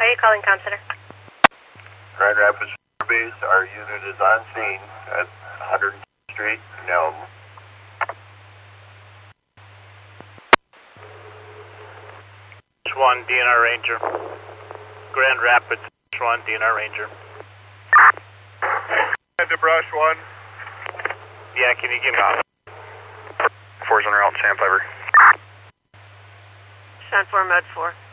are you calling, Com Center? Grand Rapids Base, our unit is on scene at 100th Street, Nelm. One DNR Ranger. Grand Rapids 1 DNR Ranger. To brush 1. Yeah, can you give me off? 4's on route, Sandpiper. Sean 4, mode 4.